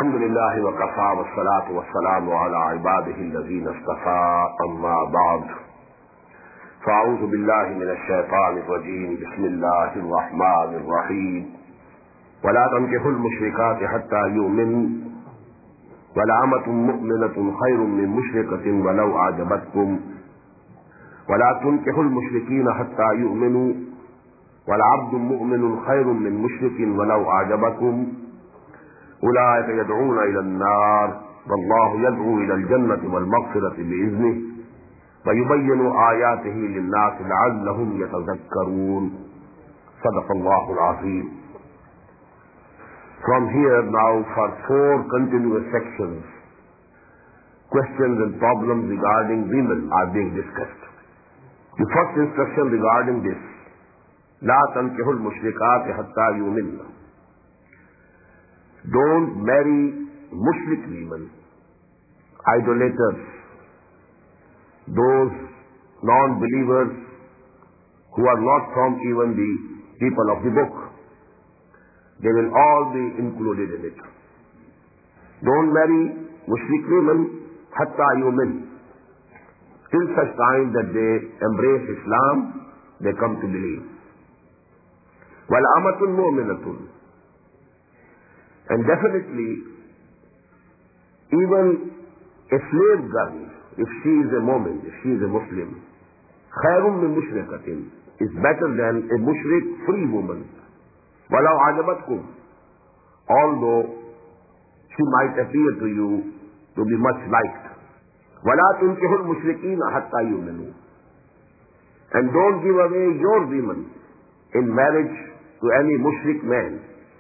الحمد لله وكفى والصلاة والسلام على عباده الذين اصطفى أما بعد فأعوذ بالله من الشيطان الرجيم بسم الله الرحمن الرحيم ولا تنكحوا المشركات حتى يؤمنوا ولأمة مؤمنة خير من مشركة ولو أعجبتكم ولا تنكحوا المشركين حتى يؤمنوا ولعبد مؤمن خير من مشرك ولو أعجبكم أولئك يدعون إلى النار والله يدعو إلى الجنة والمغفرة بإذنه ويبين آياته للناس لعلهم يتذكرون صدق الله العظيم. From here now for 4 continuous sections, questions and problems regarding women are being discussed. The first instruction regarding this, لا تنكحوا المشركات حتى يؤمنن. Don't marry mushrik women, idolaters, those non-believers who are not from even the people of the book. They will all be included in it. Don't marry mushrik women hatta yu'min, till such time that they embrace Islam, they come to believe. Wal amatun mu'minatun, and definitely even a slave girl, if she is a mu'min, if she is a Muslim, khairun min mushrikatin, is better than a mushrik free woman. Walau ajabatkum, although she might appear to you to be much liked. Wala tunkihul mushrikeen hatta yu'minu, and don't give away your women in marriage to any mushrik man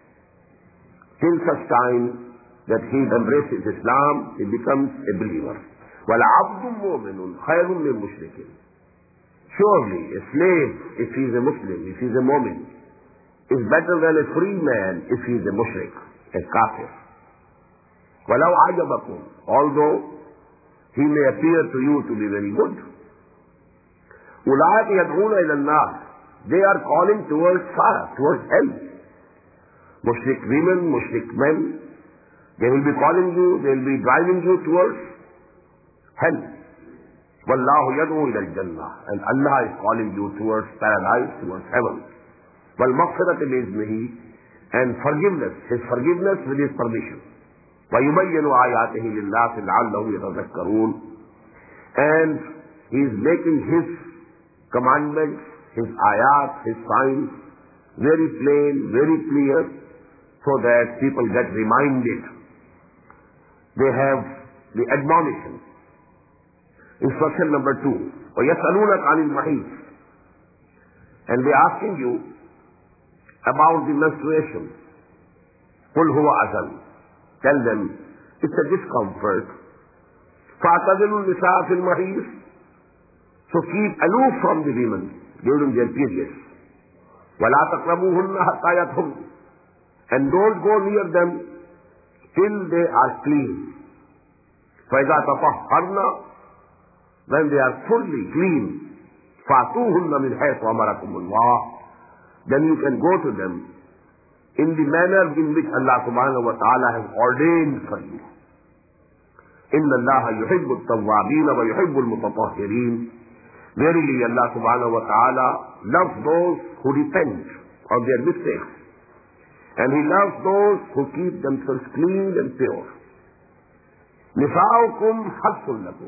till such time that he embraces Islam, he becomes a believer. Wala abdun mu'minun khayrun min mushrikin. Surely a slave, if he is a Muslim, if he is a mu'min, is better than a free man if he is a mushrik, a kafir. Walau ajabakum, although he may appear to you to be very good. Ulaika yad'una ila an-nar, they are calling towards fire, towards hell. Mushrik women, mushrik men, they will be calling you, they will be driving you towards hell. Wallahu yad'u ila al-jannah, and Allah is calling you towards paradise, towards heaven. Wal maghfirati bi'iznihi, and forgiveness, his forgiveness with his permission. Wa yubayyinu ayatihi lin-nasi la'allahum yatadhakkarun, and he is making his commandments, his ayat, his signs very plain, very clear, so that people get reminded. They have the admonition. Instruction number 2, وَيَسْأَلُونَكَ عَنِ الْمَحِيضِ, and they are asking you about the menstruation. قُلْ هُوَ أَذًى, tell them it's a discomfort. فَاعْتَزِلُوا النِّسَاءَ فِي الْمَحِيضِ, so keep aloof from the women during their periods. وَلَا تَقْرَبُوهُنَّ حَتَّى يَطْهُرْنَ, and don't go near them till they are clean. فَإِذَا تَطَهَّرْنَ, when they are fully clean, فَأْتُوهُنَّ مِنْ حَيْثُ أَمَرَكُمُ اللَّهُ, then you can go to them in the manner in which Allah subhanahu wa ta'ala has ordained for you. إِنَّ اللَّهَ يُحِبُّ التَّوَّابِينَ وَيُحِبُّ الْمُتَطَهِّرِينَ, verily Allah subhanahu wa ta'ala loves those who repent of their mistakes, and He loves those who keep themselves clean and pure. نِسَاؤُكُمْ حَرْثٌ لَكُمْ,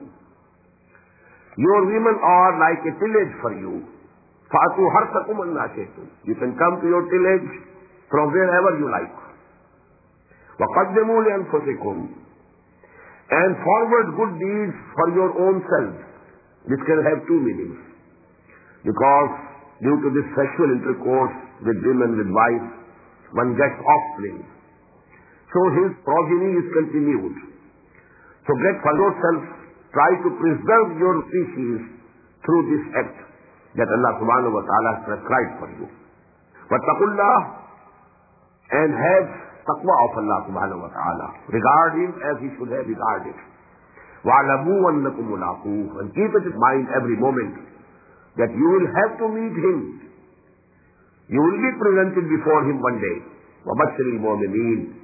your women are like a tillage for you. فَأْتُوا حَرْثَكُمْ أَنَّىٰ شِئْتُمْ, you can come to your tillage from wherever you like. وَقَدِّمُوا لِأَنفُسِكُمْ, and forward good deeds for your own selves. This can have 2 meanings, because due to this sexual intercourse with women, with wives, one gets offspring. So his progeny is continued. So get for yourself, try to preserve your species through this act that Allah subhanahu wa ta'ala has prescribed for you. وَاتَّقُوا اللَّهَ, and have taqwa of Allah subhanahu wa ta'ala. Regard Him as He should have regarded. وَعْلَمُوا أَنَّكُمْ مُلَاقُوهُ, and keep it in mind every moment that you will have to meet Him. You will be presented before Him one day. وَبَشِّرِ الْمُؤْمِنِينَ,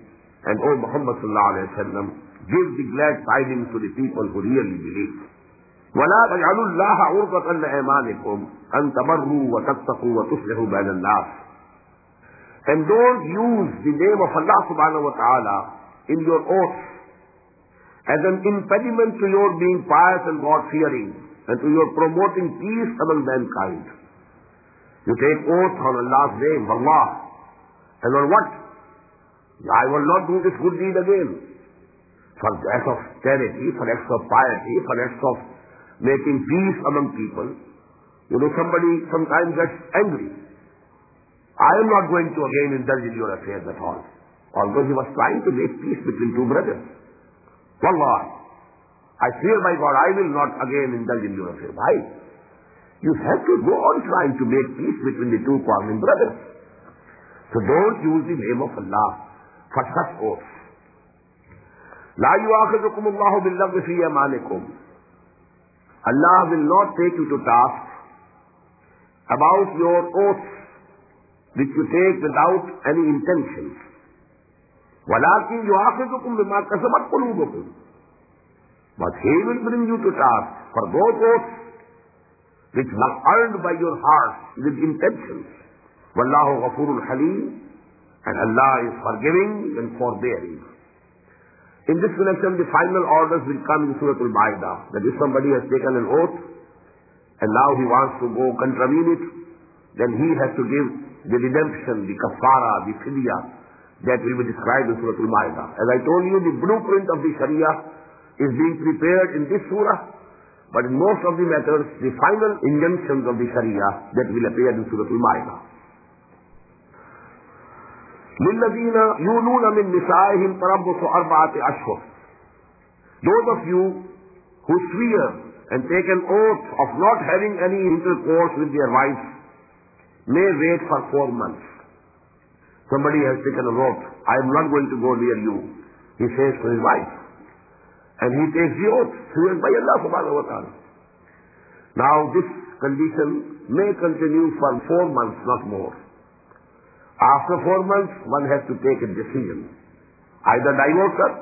And O Muhammad sallallahu alayhi wa sallam, give the glad tidings to the people who really believe. وَلَا تَجْعَلُوا اللَّهَ عُرْضَةً لِأَيْمَانِكُمْ أَن تَبَرُّوا وَتَتَّقُوا وَتُصْلِحُوا بَيْنَ النَّاسِ. And don't use the name of Allah subhanahu wa ta'ala in your oaths as an impediment to your being pious and God-fearing and to your promoting peace among mankind. You take oath on Allah's name, Allah, and on what? I will not do this good deed again. For acts of charity, for acts of piety, for acts of making peace among people. You know, somebody sometimes gets angry. I am not going to again indulge in your affairs at all. Although he was trying to make peace between two brothers. Wallah, I swear by God, I will not again indulge in your affairs. Why? You have to go on trying to make peace between the two quarreling brothers. So don't use the name of Allah for such oaths. لا يؤاخذكم الله باللغو في أيمانكم. Allah will not take you to task about your oaths which you take without any intention. ولكن يؤاخذكم بما كسبت قلوبكم. But He will bring you to task for those oaths which were earned by your heart with intentions. Wallahu ghafurul halim, and Allah is forgiving and forbearing. In this connection, the final orders will come in Surah Al-Ma'idah, that if somebody has taken an oath and now he wants to go contravene it, then he has to give the redemption, the kafara, the fidya that will be described in Surah Al-Ma'idah. As I told you, the blueprint of the Sharia is being prepared in this surah, but in most of the matters, the final injunctions of the Sharia that will appear in Surah Al-Ma'idah. لِلَّذِينَ يُولُونَ مِن نِسَائِهِمْ تَرَبُّصُ أَرْبَعَةِ أَشْهُرٍ. Those of you who swear and take an oath of not having any intercourse with their wives may wait for 4 months. Somebody has taken an oath, I am not going to go near you, he says to his wife. And he takes the oath, sworn by Allah subhanahu wa ta'ala. Now this condition may continue for 4 months, not more. After 4 months, one has to take a decision. Either divorce her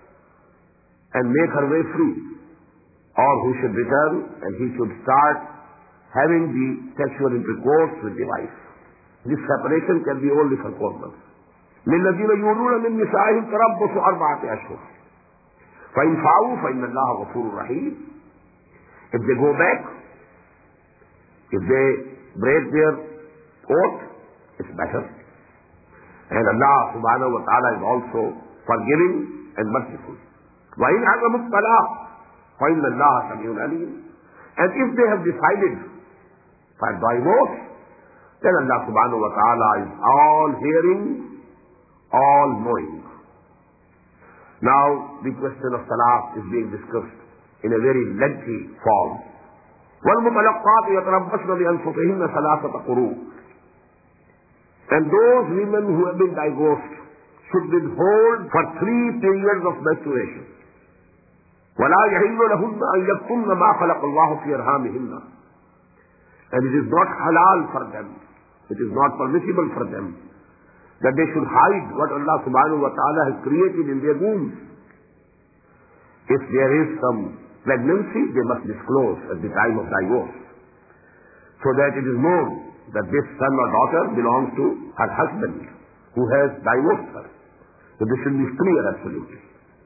and make her way free, or he should return and he should start having the sexual intercourse with the wife. This separation can be only for 4 months. لِلَّذِينَ يُولُونَ مِن نِسَائِهِمْ تَرَبُّصُ أَرْبَعَةِ أَشْهُرٍ فَإِنْ فَاءُوا فَإِنَّ اللَّهَ غَفُورٌ رَحِيمٌ. If they go back, if they break their oath, it's better. And Allah subhanahu wa ta'ala is also forgiving and merciful. وَإِنْ عَزَمُوا الطَّلَاقَ فَإِنَّ اللَّهَ سَمِيعٌ عَلِيمٌ. And if they have decided for divorce, then Allah subhanahu wa ta'ala is all hearing, all knowing. Now the question of talaq is being discussed in a very lengthy form. وَالْمُطَلَقَّاتُ يَتَرَبَّصْنَ بِأَنفُسِهِنَّ ثَلَاثَةَ قُرُوءٍ. And those women who have been divorced should withhold for 3 periods of menstruation. وَلَا يَحِلُّ لَهُنَّ أَن يَكْتُمْنَ مَا خَلَقَ اللَّهُ فِي أَرْحَامِهِنَّ. And it is not halal for them, it is not permissible for them, that they should hide what Allah subhanahu wa ta'ala has created in their wombs. If there is some pregnancy, they must disclose at the time of divorce, so that it is known that this son or daughter belongs to her husband who has divorced her. So this should be clear absolutely.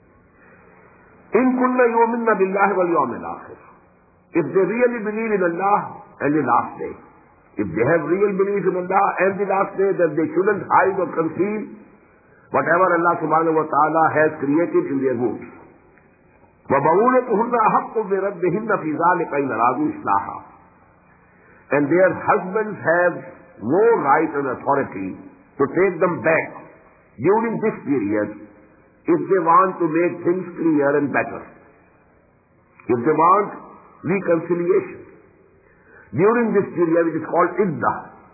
إِن كُنَّ يُؤْمِنَّ بِاللَّهِ وَالْيَوْمِ الْآخِرِ. If they really believe in Allah and the last day, if they have real belief in Allah and the last day, then they shouldn't hide or conceal whatever Allah subhanahu wa ta'ala has created in their wombs. وَبَعُولَتُهُنَّ أَحَقُّ بِرَدِّهِنَّ فِي ذَلِكَ إِنْ أَرَادُوا إِصْلَاحًا. And their husbands have no right and authority to take them back during this period if they want to make things clear and better, if they want reconciliation. During this period, it is called iddah.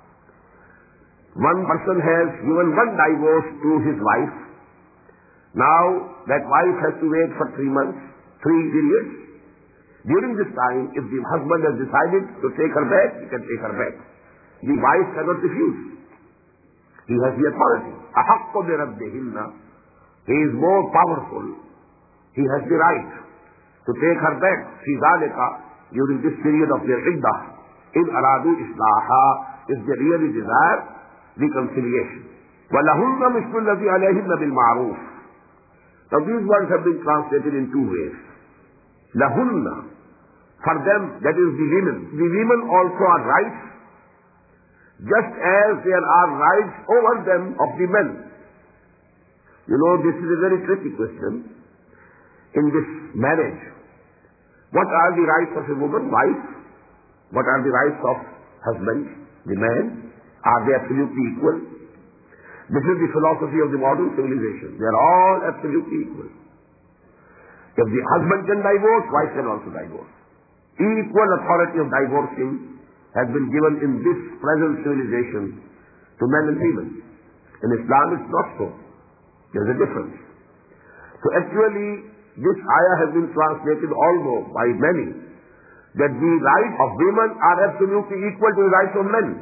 One person has given one divorce to his wife. Now that wife has to wait for 3 months, 3 periods. During this time, if the husband has decided to take her back, he can take her back. The wife cannot refuse. He has the authority. أَحَقُّ بِرَدِّهِنَّ He is more powerful. He has the right to take her back. في ذلك, during this period of their iddah, in aradu islaha, if they really desire reconciliation. وَلَهُنَّ مِثْلُ الَّذِي عَلَيْهِنَّ بِالْمَعْرُوفِ. Now these words have been translated in two ways. Lahunna, for them, that is the women. The women also are rights, just as there are rights over them of the men. You know, this is a very tricky question in this marriage. What are the rights of a woman, wife? What are the rights of husband, the man? Are they absolutely equal? This is the philosophy of the modern civilization. They are all absolutely equal. If the husband can divorce, wife can also divorce. Equal authority of divorcing has been given in this present civilization to men and women. In Islam it's not so. There's a difference. So actually, this ayah has been translated also by many, that the rights of women are absolutely equal to the rights of men.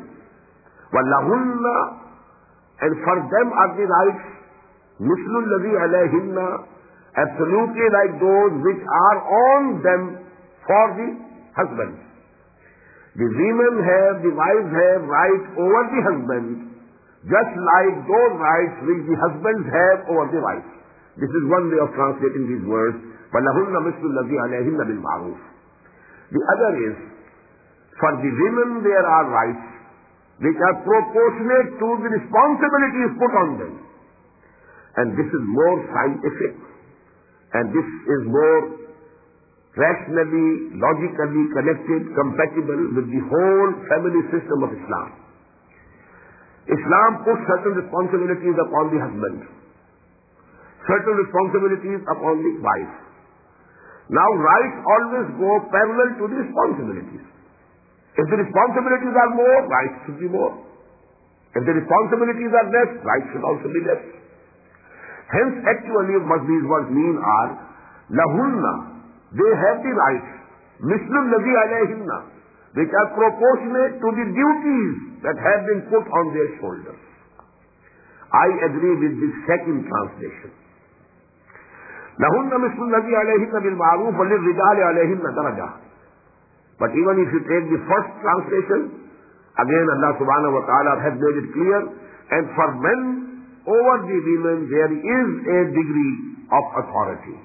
وَلَهُنَّ, and for them are the rights, مِثْلُ الَّذِي عَلَيْهِنَّ, absolutely like those which are on them for the husband. The women have, the wives have right over the husband, just like those rights which the husbands have over the wife. This is one way of translating these words. وَلَهُنَّ مِثْلُ الَّذِي عَلَيْهِنَّ بِالْمَعْرُوفِ. The other is, for the women there are rights which are proportionate to the responsibilities put on them. And this is more scientific, and this is more rationally, logically connected, compatible with the whole family system of Islam. Islam puts certain responsibilities upon the husband, certain responsibilities upon the wife. Now rights always go parallel to the responsibilities. If the responsibilities are more, rights should be more. If the responsibilities are less, rights should also be less. Hence actually what these words mean are, lahunna, they have the rights, mislu alladhi alayhinna, which are proportionate to the duties that have been put on their shoulders. I agree with this second translation. lahunna mislu alladhi alayhinna bil ma'ruf wa lirrijali alayhinna darajah. But even if you take the first translation, again Allah subhanahu wa ta'ala has made it clear, and for men over the women there is a degree of authority.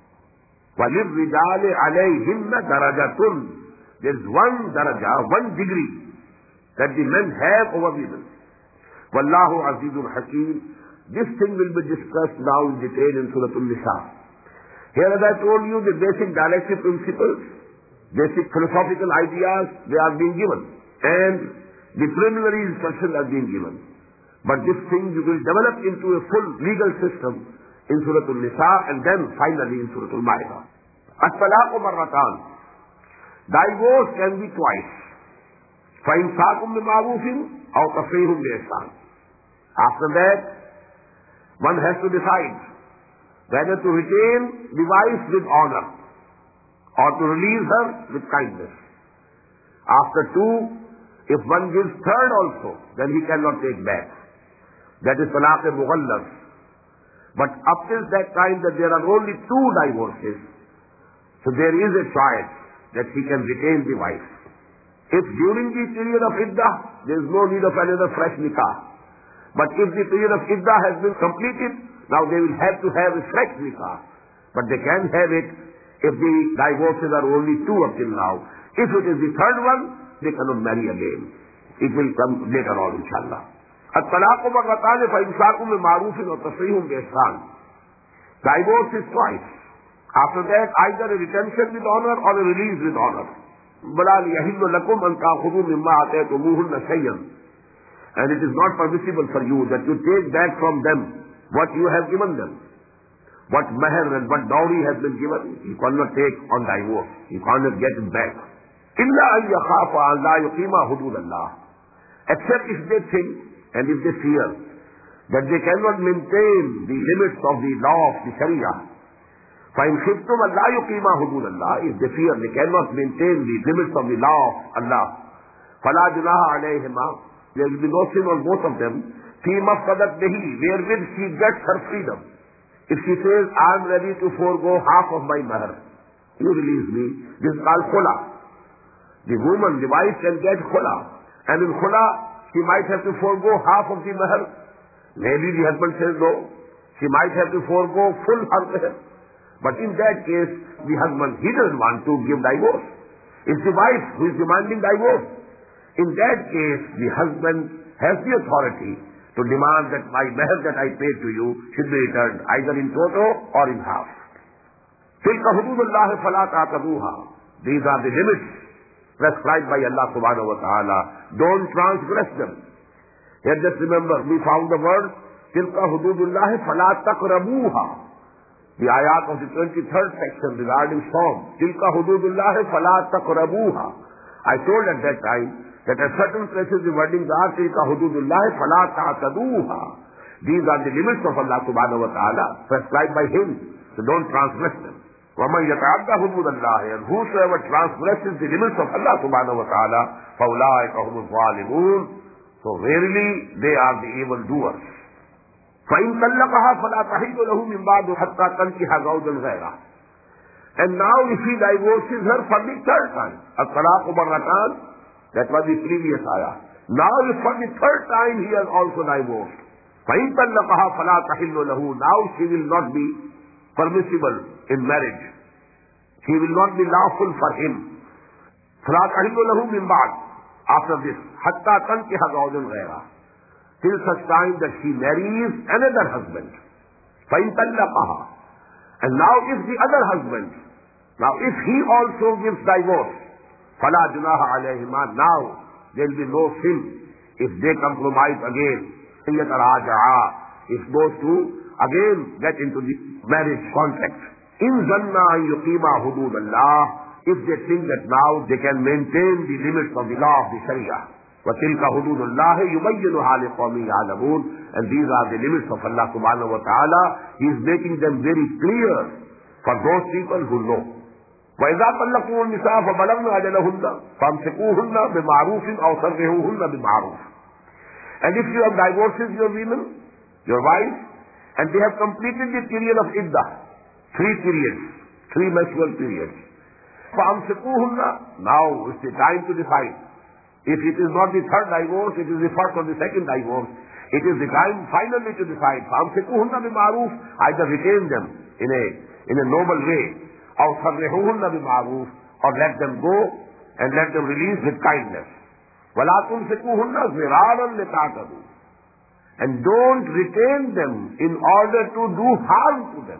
وَلِلرِّجَالِ عَلَيْهِنَّ دَرَجَةٌ. There is one daraja, one degree that the men have over women. وَاللَّهُ عَزِيزٌ حَكِيمٌ. This thing will be discussed now in detail in Surah An-Nisa. Here, as I told you, the basic dialectic principles, basic philosophical ideas, they are being given. And the preliminary instructions are being given. But this thing you will develop into a full legal system in Surah An-Nisa and then finally in Surah Al-Ma'idah. At-talaqu marratan. Divorce can be twice. فَإِمْسَاكٌ بِمَعْرُوفٍ أَوْ تَصْرِيحٌ بِإِحْسَانٍ. After that, one has to decide whether to retain the wife with honor or to release her with kindness. After two, if one gives third also, then he cannot take back. That is talaq mughallaz. But up till that time that there are only two divorces, so there is a choice that he can retain the wife. If during the period of iddah, there is no need of another fresh nikah. But if the period of iddah has been completed, now they will have to have a fresh nikah. But they can have it if the divorces are only two up till now. If it is the third one, they cannot marry again. It will come later on, inshallah. الطلاق مرتان فإمساك بمعروف وتسريح بإحسان. Divorce is twice. After that, either a retention with honor or a release with honor. وَلَا يَحِلُّ لَكُمْ أَنْ تَأْخُذُوا مِمَّا آتَيْتُمُوهُنَّ شَيْئًا. And it is not permissible for you that you take back from them what you have given them. What mahr and what dowry has been given, you cannot take on divorce. You cannot get it back. إِلَّا أَنْ يَخَافَ أَنْ لَا يُقِيمَ حُدُودَ اللَّهِ. Except if they think and if they fear that they cannot maintain the limits of the law of the Sharia. فَإِنْ خِفْتُمْ أَلَّا يُقِيمَ حُدُودَ اللَّهِ. If they fear they cannot maintain the limits of the law of Allah, فَلَا جُنَاحَ عَلَيْهِمَا. There will be no sin on both of them. فِيمَا افْتَدَتْ بِهِ. Wherewith she gets her freedom. If she says, I am ready to forego half of my mahr, you release me, this is called khula. The woman, the wife can get khula. And in khula, she might have to forego half of the mahr. Maybe the husband says no. She might have to forego full her mahr. But in that case, the husband, he doesn't want to give divorce. It's the wife who is demanding divorce. In that case, the husband has the authority to demand that my mahr that I paid to you should be returned either in toto or in half. تِلْكَ حُدُودُ اللَّهِ فَلَا تَعْتَدُوهَا. These are the limits prescribed by Allah subhanahu wa ta'ala. Don't transgress them. Here just remember, we found the word تِلْكَ حُدُودُ اللَّهِ فَلَا تَقْرَبُوهَا. The ayat of the 23rd section regarding Sawm. تِلْكَ حُدُودُ اللَّهِ فَلَا تَقْرَبُوهَا. I told at that time that at certain places the wordings are تِلْكَ حُدُودُ اللَّهِ فَلَا تَعْتَدُوهَا. These are the limits of Allah subhanahu wa ta'ala prescribed by Him. So don't transgress them. وَمَنْ يَتَعَدَّ حُدُودَ اللَّهِ, and whosoever transgresses the limits of Allah subhanahu wa ta'ala, فَأُولَٰئِكَ هُمُ الظَّالِمُونَ. So verily they are the evildoers. فَإِنْ طَلَّقَهَا فَلَا تَحِلُّ لَهُ مِنْ بَعْدُ حَتَّى تَنْكِحَ زَوْجًا غَيْرَهُ. And now if he divorces her for the third time, الطلاق مرتان, that was the previous ayah. Now if for the third time he has also divorced, فَإِنْ طَلَّقَهَا فَلَا تَحِلُّ لَهُ. Now she will not be permissible in marriage. She will not be lawful for him. فَلَا تَحِلُّ لَهُ مِنْ بَعْدُ. After this, حَتَّى تَنْكِحَ زَوْجًا غَيْرَهُ, till such time that she marries another husband. فَإِنْ طَلَّقَهَا. And now if the other husband, now if he also gives divorce, فَلَا جُنَاحَ عَلَيْهِمَا. Now there will be no sin if they compromise again. يَتَرَاجَعَا. If those two again get into the marriage contract. إِنْ ظَنَّا أَنْ يُقِيمَا حُدُودَ اللَّهِ. If they think that now they can maintain the limits of the law of the Sharia. وَتِلْكَ حُدُودُ اللَّهِ يُبَيِّنُهَا لِقَوْمٍ يَعْلَمُونَ. And these are the limits of Allah subhanahu wa ta'ala. He is making them very clear for those people who know. وَإِذَا طَلَّقْتُمُ النِّسَاءَ فَبَلَغْنَ أَجَلَهُنَّ فَأَمْسِكُوهُنَّ بِمَعْرُوفٍ أَوْ سَرِّحُوهُنَّ بِمَعْرُوفٍ. And if you have divorces your women, your wives, and they have completed the period of iddah, 3 periods, 3 menstrual periods, فَأَمْسِكُوهُنَّ. Now is the time to decide. If it is not the third divorce, it is the first or the second divorce. It is the time finally to decide. فَأَمْسِكُوهُنَّ بِمَعْرُوفٍ. Either retain them in a noble way, أَوْ سَرِّحُوهُنَّ بِمَعْرُوفٍ, or let them go and let them release with kindness. وَلَا تُمْسِكُوهُنَّ ضِرَارًا لِتَعْتَدُوا. And don't retain them in order to do harm to them.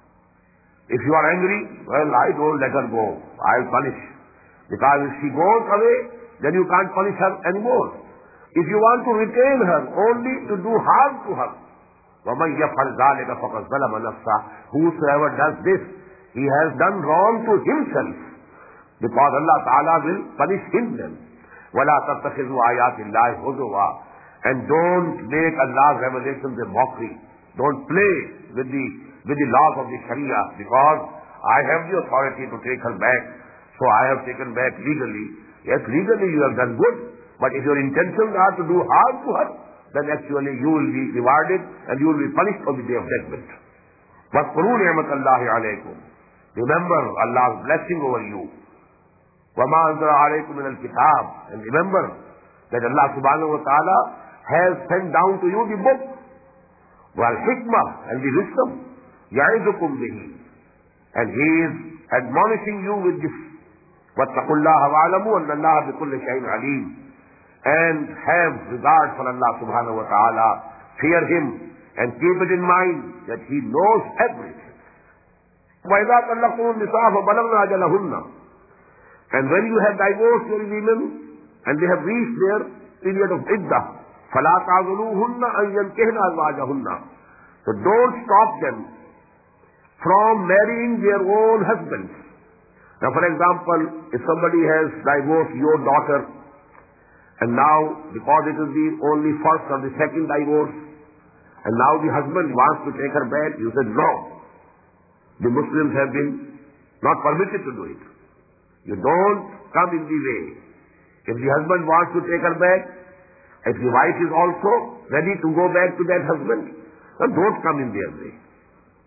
If you are angry, well, I don't let her go. I'll punish. Because if she goes away, then you can't punish her anymore. If you want to retain her only to do harm to her, وَمَنْ يَفْعَلْ ذَلِكَ فَقَدْ ظَلَمَ نَفْسَهُ. Whosoever does this, he has done wrong to himself, because Allah Ta'ala will punish him then. وَلَا تَتَّخِذُوا آيَاتِ اللَّهِ هُزُوًا. And don't make Allah's revelations a mockery. Don't play with the laws of the Sharia, because I have the authority to take her back, so I have taken back legally. Yes, legally you have done good, but if your intentions are to do harm to her, then actually you will be rewarded and you will be punished on the day of judgment. وَاذْكُرُوا نِعْمَةَ اللَّهِ عَلَيْكُمْ. Remember Allah's blessing over you. وَمَا أَنزَلَ عَلَيْكُمْ مِنَ الْكِتَابِ. And remember that Allah subhanahu wa ta'ala has sent down to you the book, وَالْحِكْمَةِ, and the wisdom, يَعِظُكُمْ بِهِ. And He is admonishing you with this. وَاتَّقُوا اللَّهَ وَاعْلَمُوا أَنَّ اللَّهَ بِكُلِّ شَيْءٍ عَلِيمٌ. And have regard for Allah subhanahu wa ta'ala. Fear Him and keep it in mind that He knows everything. وَإِذَا طَلَّقْتُمُ النِّسَاءَ فَبَلَغْنَ أَجَلَهُنَّ. And when you have divorced your women and they have reached their period of iddah, فَلَا تَعْضُلُوهُنَّ أَنْ يَنْكِحْنَ أَزْوَاجَهُنَّ. So don't stop them from marrying their own husbands. Now, for example, if somebody has divorced your daughter, and now, because it is the only first or the second divorce, and now the husband wants to take her back, you said no. The Muslims have been not permitted to do it. You don't come in the way. If the husband wants to take her back, if the wife is also ready to go back to that husband, then don't come in their way.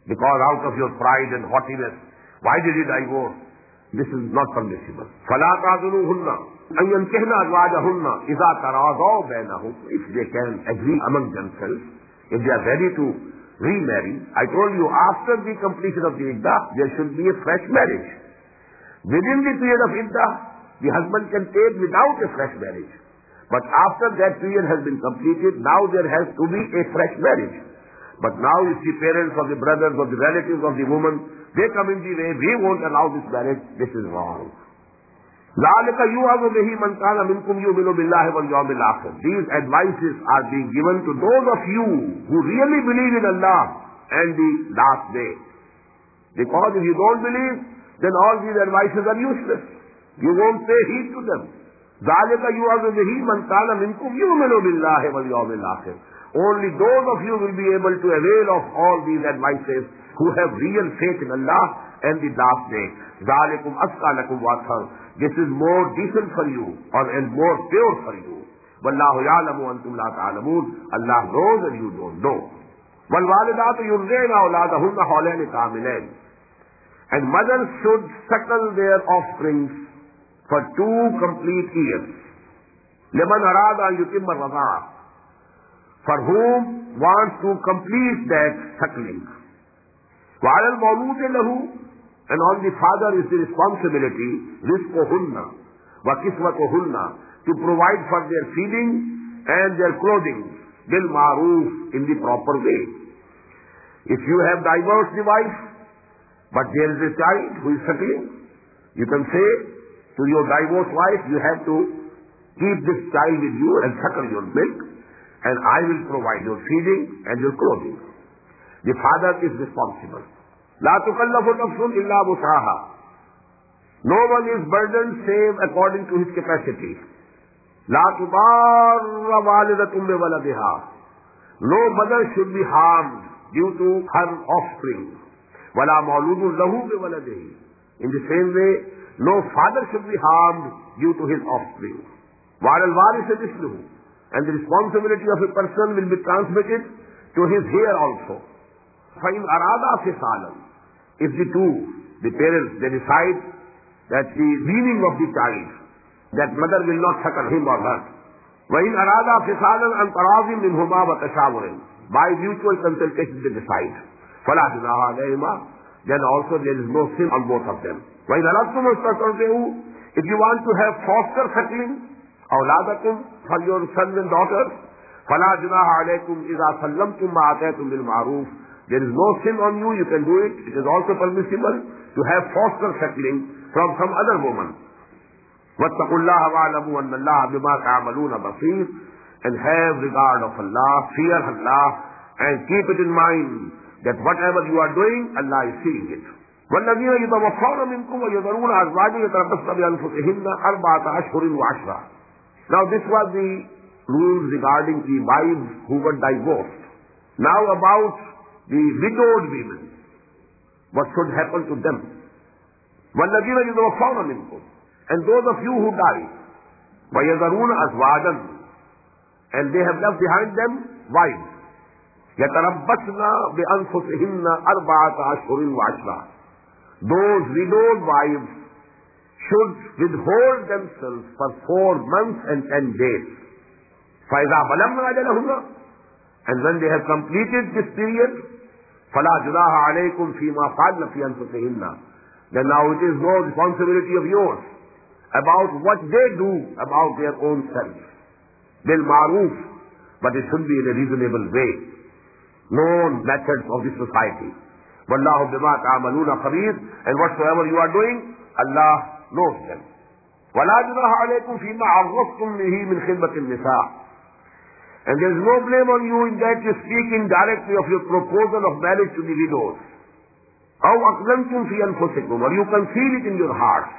because out of your pride and haughtiness, why did you divorce? This is not permissible. فَلَا تَعْذُلُوهُنَّ أَنْ يَنْكِحْنَ أَزْوَاجَهُنَّ إِذَا تَرَاضَوْا بَيْنَهُمْ. If they can agree among themselves, if they are ready to remarry, I told you after the completion of the iddah, there should be a fresh marriage. Within the period of iddah, the husband can take without a fresh marriage. But after that period has been completed, now there has to be a fresh marriage. But now if the parents or the brothers or the relatives of the woman, they come in the way, we won't allow this marriage, this is wrong. ذَلِكَ يُوعَظُ بِهِ مَنْ كَانَ مِنْكُمْ يُؤْمِنُ بِاللَّهِ وَالْيَوْمِ الْآخِرِ. These advices are being given to those of you who really believe in Allah and the last day. Because if you don't believe, then all these advices are useless. You won't pay heed to them. ذَلِكَ يُوعَظُ بِهِ مَنْ كَانَ مِنْكُمْ يُؤْمِنُ بِاللَّهِ وَالْيَوْمِ الْآخِرِ. Only those of you will be able to avail of all these advices who have real faith in Allah and the last day. ذَلِكُمْ أَزْكَى لَكُمْ وَأَطْهَرُ. This is more decent for you and more pure for you. وَاللَّهُ يَعْلَمُ وَأَنْتُمْ لَا تَعْلَمُونَ. Allah knows and you don't know. وَالْوَالِدَاتُ يُرْضِعْنَ أَوْلَادَهُنَّ حَوْلَيْنِ كَامِلَيْنِ. And mothers should suckle their offspring for 2 complete years. لِمَنْ أَرَادَ أَنْ يُتِمَّ الرَّضَاعَةَ. For whom wants to complete that suckling. وَعَلَى الْمَوْلُودِ لَهُ. And on the father is the responsibility, رِزْقُهُنَّ وَكِسْوَتُهُنَّ, to provide for their feeding and their clothing, بِالْمَعْرُوفِ, in the proper way. If you have divorced the wife, but there is a child who is suckling, you can say to your divorced wife, you have to keep this child with you and suckle your milk, and I will provide your feeding and your clothing. The father is responsible. لا تكلف نفس إلا وسعها. No one is burdened save according to his capacity. لا تضار والدة بولدها. No mother should be harmed due to her offspring. ولا مولود له بولده. In the same way, no father should be harmed due to his offspring. وعلى الوارث مثله. And the responsibility of a person will be transmitted to his heir also. فإن أرادا فصالا. If the parents, they decide that the weaning of the child, that mother will not suckle him or her. وَإِنْ أَرَادَا فِصَالًا عَنْ تَرَاضٍ مِّنْهُمَا وَتَشَاوُرٍ. By mutual consultation they decide. فَلَا جُنَاحَ عَلَيْهِمَا. Then also there is no sin on both of them. وَإِنْ أَرَدتُّمْ أَن تَسْتَرْضِعُوا. If you want to have foster suckling, أَوْلَادَكُمْ, for your sons and daughters, فَلَا جُنَاحَ عَلَيْكُمْ إِذَا سَلَّمْتُمْ مَا آتَيْتُمْ بِالْمَعْرُوفِ. There is no sin on you, you can do it. It is also permissible to have foster suckling from some other woman. وَاتَّقُوا اللَّهَ وَاعْلَمُوا أَنَّ اللَّهَ بِمَا تَعْمَلُونَ بَصِيرٌ. And have regard of Allah, fear Allah, and keep it in mind that whatever you are doing, Allah is seeing it. وَالَّذِينَ يُتَوَفَّوْنَ مِنْكُمْ وَيَذَرُونَ أَزْوَاجًا يَتَرَبَّصْنَ بِأَنفُسِهِنَّ أَرْبَعَةَ أَشْهُرٍ وَعَشْرًا. Now this was the rules regarding the wives who were divorced. Now about the widowed women, what should happen to them? وَالَّذِينَ يُتَوَفَّوْنَ مِنْكُمْ. And those of you who die, وَيَذَرُونَ أَزْوَاجًا. And they have left behind them wives. يَتَرَبَّصْنَ بِأَنفُسِهِنَّ أَرْبَعَةَ أَشْهُرٍ وَعَشْرًا. Those widowed wives should withhold themselves for 4 months and 10 days. فَإِذَا بَلَغْنَ أَجَلَهُنَّ. And when they have completed this period, فَلَا جُنَاحَ عَلَيْكُمْ فِي مَا فَعَلْنَ فِي أَنفُسِهِنَّ. Then now it is no responsibility of yours about what they do about their own selves. بِالْمَعْرُوفِ. But it should be in a reasonable way. Known methods of the society. وَاللَّهُ بِمَا تَعْمَلُونَ خَبِيرٌ. And whatsoever you are doing, Allah knows them. وَلَا جُنَاحَ عَلَيْكُمْ فِي مَا عَرَّضْتُمْ بِهِ مِنْ خِطْبَةِ النِّسَاءِ. And there is no blame on you in that you speak indirectly of your proposal of marriage to the widows. أَوْ أَقْدَمْتُمْ فِي أَنفُسِكُمْ. Or you conceal it in your hearts.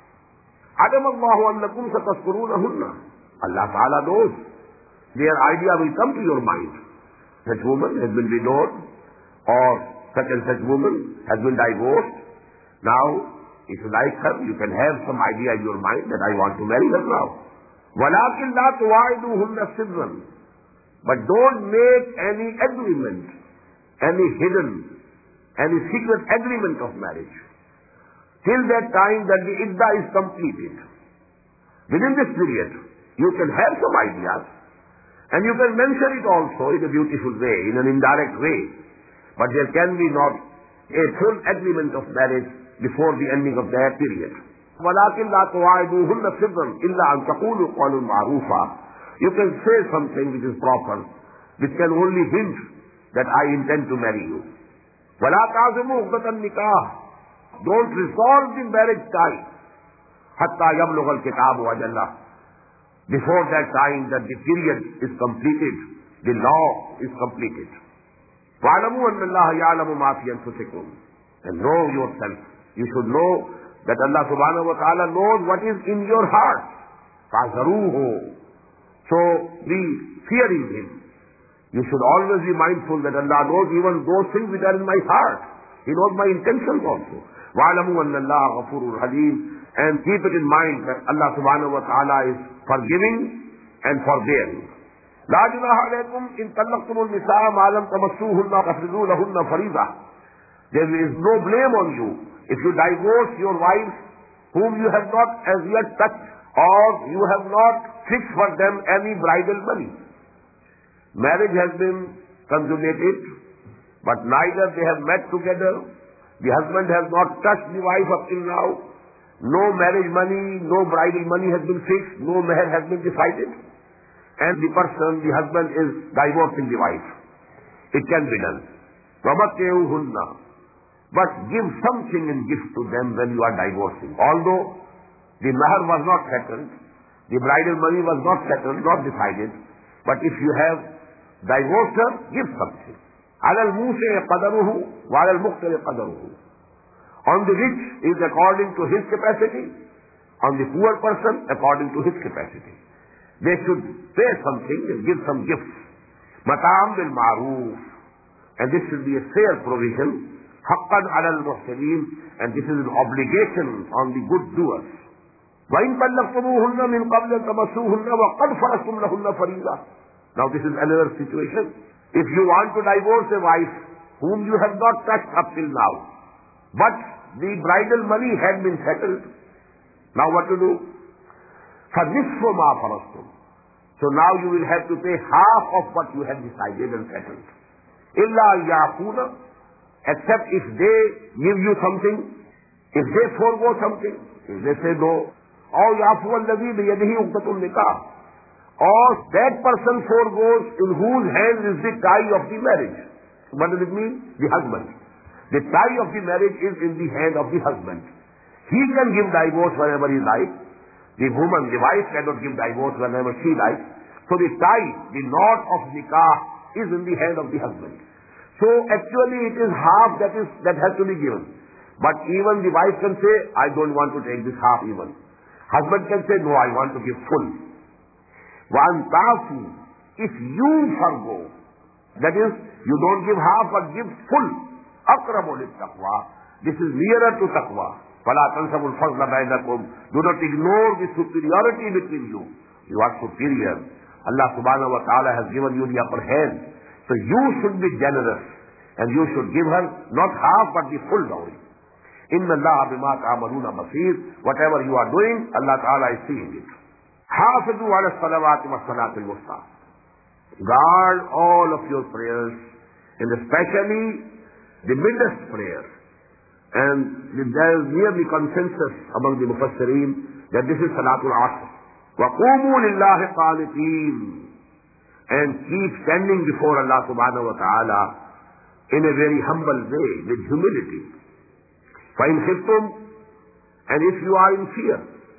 عَلَمَ اللَّهُ أَنَّكُمْ سَتَذْكُرُونَهُنَّ. Allah Ta'ala knows. Their idea will come to your mind. Such woman has been widowed, or such and such woman has been divorced. Now, if you like her, you can have some idea in your mind that I want to marry her now. وَلَكِنْ لَا تُوَاعِدُوهُنَّ سِرًّا. But don't make any agreement, any hidden and a secret agreement of marriage. Till that time that the iddah is completed. Within this period, you can have some ideas, and you can mention it also in a beautiful way, in an indirect way. But there can be not a full agreement of marriage before the ending of that period. وَلَكِنْ لَا تُوَاعِدُوهُنَّ سِرًّا إِلَّا أَنْ تَقُولُوا قَوْلًا مَعْرُوفًا. You can say something which is proper, which can only hint that I intend to marry you. وَلَا تَعْزِمُوا عُقْدَةَ النِّكَاحِ. Don't resolve the marriage tie حَتَّى يَبْلُغَ الْكِتَابُ أَجَلَّهُ. Before that time that the period is completed, the law is completed. وَعَلَمُوا أَنَّ اللَّهَ يَعْلَمُ مَا فِي أَنفُسِكُمْ. And know yourself. You should know that Allah subhanahu wa ta'ala knows what is in your heart. فَعْذَرُوهُ. So be fearing Him. You should always be mindful that Allah knows even those things which are in my heart. He knows my intentions also. وَعَلَمُوا أَنَّ اللَّهَ غَفُورٌ حَلِيمٌ. And keep it in mind that Allah subhanahu wa ta'ala is forgiving and forbearing. لَا جُنَاحَ عَلَيْكُمْ إِن طَلَّقْتُمُ النِّسَاءَ مَا لَمْ تَمَسُّوهُنَّ وَتَفْرِضُوا لَهُنَّ فَرِيضَةً. There is no blame on you if you divorce your wives whom you have not as yet touched, or you have not fixed for them any bridal money. Marriage has been consummated, but neither they have met together. The husband has not touched the wife up till now. No marriage money, no bridal money has been fixed, no meher has been decided. And the person, the husband, is divorcing the wife. It can be done. وَمَتِّعُوهُنَّ. But give something in gift to them when you are divorcing. Although the meher was not settled, the bridal money was not settled, not decided, but if you have divorced her, give something. عَلَى الْمُوسِعِ قَدَرُهُ وَعَلَى الْمُقْتِرِ قَدَرُهُ. On the rich is according to his capacity, on the poor person according to his capacity. They should pay something and give some gifts. مَتَاعًا بِالْمَعْرُوفِ. And this should be a fair provision. حَقًّا عَلَى الْمُحْسِنِينَ. And this is an obligation on the good doers. وَإِن طَلَّقْتُمُوهُنَّ مِنْ قَبْلِ أَن تَمَسُّوهُنَّ وَقَدْ فَرَضْتُمْ لَهُنَّ فَرِيضَةً. Now this is another situation. If you want to divorce a wife whom you have not touched up till now, but the bridal money had been settled, now what to do? فَنِصْفُ مَا فَرَضْتُمْ. So now you will have to pay half of what you had decided and settled. إِلَّا يَعْفُونَ. Except if they give you something, if they forego something, if they say no, أَوْ يَعْفُوَ الَّذِي بِيَدِهِ عُقْدَةُ النِّكَاحِ. Or that person foregoes in whose hands is the tie of the marriage. What does it mean? The husband. The tie of the marriage is in the hand of the husband. He can give divorce whenever he likes. The woman, the wife, cannot give divorce whenever she likes. So the tie, the knot of nikah is in the hand of the husband. So actually it is half that has to be given. But even the wife can say, I don't want to take this half even. Husband can say, no, I want to give full. وَأَنْ تَعْفُوا. If you forgo, that is, you don't give half but give full. أَقْرَبُ لِلتَّقْوَى. This is nearer to taqwa. فَلَا تَنْسَبُوا الْفَضْلَ بَيْنَكُمْ. Do not ignore the superiority between you. You are superior. Allah subhanahu wa ta'ala has given you the upper hand. So you should be generous. And you should give her not half but the full dowry. إِنَّ اللَّهَ بِمَا تَعْمَلُونَ بَصِيرٌ. Whatever you are doing, Allah ta'ala is seeing it. حَافِظُوا عَلَى الصَّلَوَاتِ وَالصَّلَاةِ الْوُسْطَى. Guard all of your prayers, and especially the midst prayer. And there is nearly consensus among the Mufassirin that this is Salatul Asr. وَقُومُوا لِلَّهِ قَانِتِينَ. And keep standing before Allah subhanahu wa ta'ala in a very humble way, with humility. فَإِنْ خِفْتُمْ. And if you are in fear,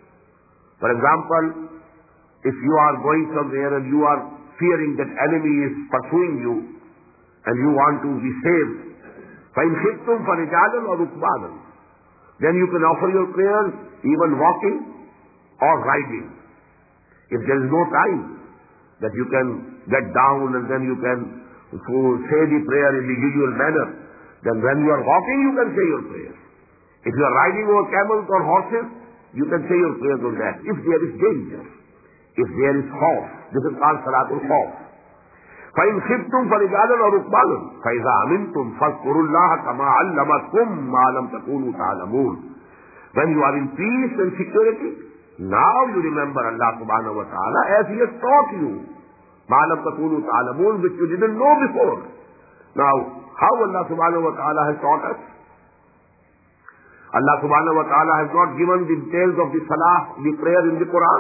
for example, if you are going somewhere and you are fearing that enemy is pursuing you and you want to be saved, فَإِنْ خِفْتُمْ فَرِجَالًا وَرُكْبَانًا. Then you can offer your prayers even walking or riding. If there is no time that you can get down and then you can say the prayer in the usual manner, then when you are walking you can say your prayers. If you are riding over camels or horses, you can say your prayers on that. If there is danger, if there is khawf, this is called Salatul Khawf. فَإِنْ خِفْتُمْ فَرِجَالًا أَوْ رُكْبَانًا فَإِذَا أَمِنْتُمْ فَاذْكُرُوا اللَّهَ كَمَا عَلَّمَكُم مَّا لَمْ تَكُونُوا تَعْلَمُونَ. When you are in peace and security, now you remember Allah subhanahu wa ta'ala as He has taught you. مَا لَمْ تَكُونُوا تَعْلَمُونَ, which you didn't know before. Now, how Allah subhanahu wa ta'ala has taught us? Allah subhanahu wa ta'ala has not given the details of the salah, the prayer in the Quran.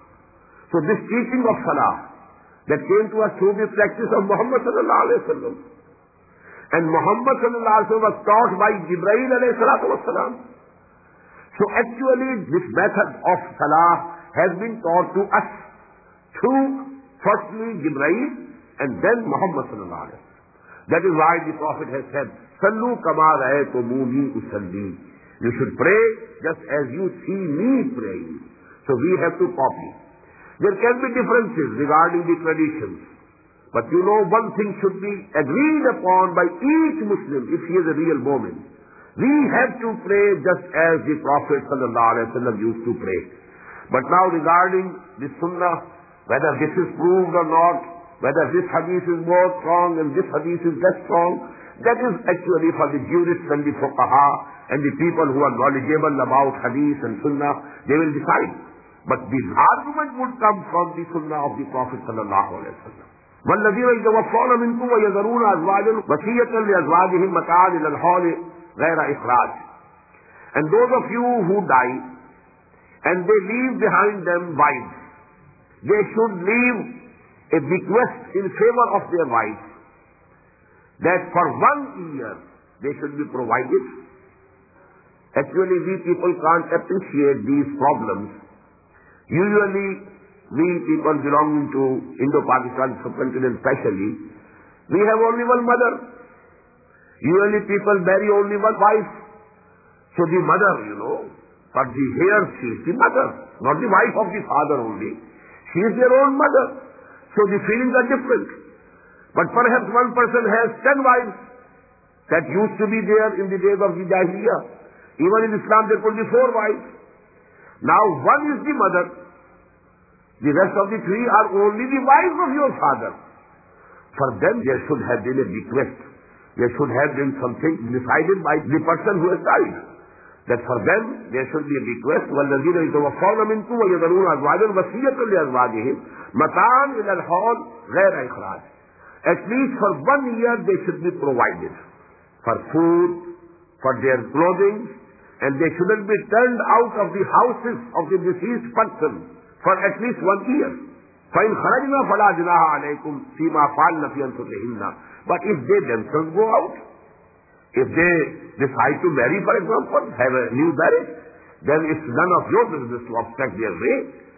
So this teaching of salah that came to us through the practice of Muhammad sallallahu alayhi wa sallam. And Muhammad sallallahu alayhi wa sallam was taught by Jibreel alayhi salatu wa salam. So actually this method of salah has been taught to us through firstly Jibreel and then Muhammad sallallahu alayhi wa sallam. That is why the Prophet has said, Sallu kama ra'aytumuni usalli. You should pray just as you see me praying. So we have to copy. There can be differences regarding the traditions. But you know, one thing should be agreed upon by each Muslim if he is a real Mu'min. We have to pray just as the Prophet ﷺ used to pray. But now regarding the Sunnah, whether this is proved or not, whether this hadith is more strong and this hadith is less strong, that is actually for the jurists and the fuqaha and the people who are knowledgeable about hadith and Sunnah, they will decide. But the argument would come from the Sunnah of the Prophet sallallahu alaihi wasallam. وَالَّذِينَ يَتَوَفَّوْنَ مِنكُمْ وَيَذَرُونَ أَزْوَاجًا وَصِيَّةً لِأَزْوَاجِهِمْ مَتَاعًا إِلَى الْحَوْلِ غَيْرَ إِخْرَاجٍ. And those of you who die and they leave behind them wives, they should leave a bequest in favor of their wives, that for 1 year they should be provided. Actually, we people can't appreciate these problems. Usually, we people belonging to Indo-Pakistan subcontinent especially, we have only one mother. Usually people marry only one wife. So the mother, but here she is the mother, not the wife of the father only. She is their own mother. So the feelings are different. But perhaps one person has 10 wives. That used to be there in the days of the Jahiliyyah. Even in Islam there could be 4 wives. Now one is the mother. The rest of the 3 are only the wives of your father. For them there should have been a bequest. There should have been something decided by the person who has died. That for them there should be a bequest. وَالَّذِينَ يَتَوَفَّوْنَ مِنكُمْ وَيَذَرُونَ أَزْوَاجًا وَصِيَّةً لِأَزْوَاجِهِمْ مَتَاعًا إِلَى الْحَوْلِ غَيْرَ إِخْرَاجٍ. At least for 1 year they should be provided for food, for their clothing, and they shouldn't be turned out of the houses of the deceased person for at least 1 year. فَإِنْ خَرَجْنَا فَلَا جُنَاحَ عَلَيْكُمْ فِيمَا فَعَلْنَ فِي أَنفُسِهِنَّ. But if they themselves go out, if they decide to marry, for example, have a new marriage, then it's none of your business to obstruct their way.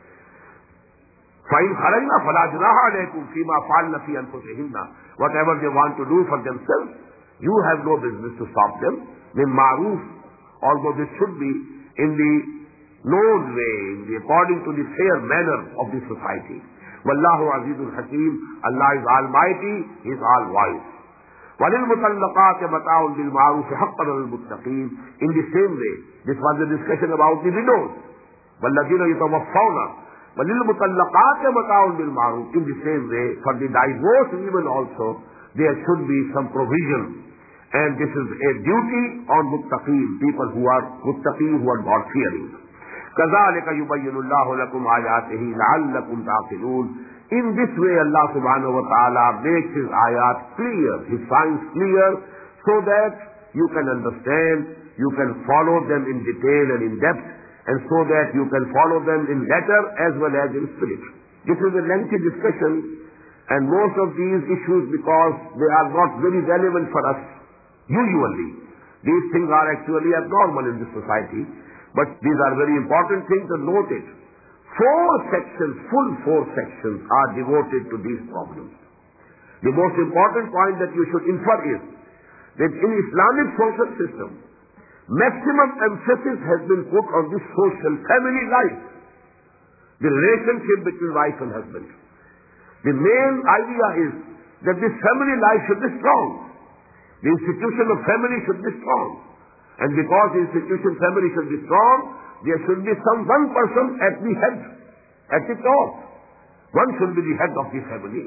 فَإِنْ خَرَجْنَا فَلَا جُنَاحَ عَلَيْكُمْ فِيمَا فَعَلْنَ فِي أَنفُسِهِنَّ. Whatever they want to do for themselves, you have no business to stop them. مِنْ مَعْرُوفٍ. Although this should be in the known way, according to the fair manner of the society. Wallahu Azizul Hakim. Allah is Almighty, He is All-Wise. وَلِلْمُطَلَّقَاتِ مَتَاعٌ بِالْمَعْرُوفِ حَقًّا عَلَى الْمُتَّقِينَ. In the same way, this was the discussion about the widows. وَالَّذِينَ يَتَوَفَّوْنَ وَلِلْمُطَلَّقَاتِ مَتَاعٌ بِالْمَعْرُوفِ. In the same way, for the divorced women also, there should be some provision. And this is a duty on muttaqeen, people who are muttaqeen, who are God-fearing. كَذَلِكَ يُبَيِّنُ اللَّهُ لَكُمْ آيَاتِهِ لَعَلَّكُمْ تَعْقِلُونَ. In this way Allah subhanahu wa ta'ala makes His ayat clear, His signs clear, so that you can understand, you can follow them in detail and in depth, and so that you can follow them in letter as well as in spirit. This is a lengthy discussion, and most of these issues, because they are not very relevant for us, usually. These things are actually abnormal in this society, but these are very important things, and note it. 4 sections, full 4 sections are devoted to these problems. The most important point that you should infer is that in Islamic social system, maximum emphasis has been put on this social family life, the relationship between wife and husband. The main idea is that this family life should be strong. The institution of family should be strong. And because the institution family should be strong, there should be one person at the head, at the top. One should be the head of the family.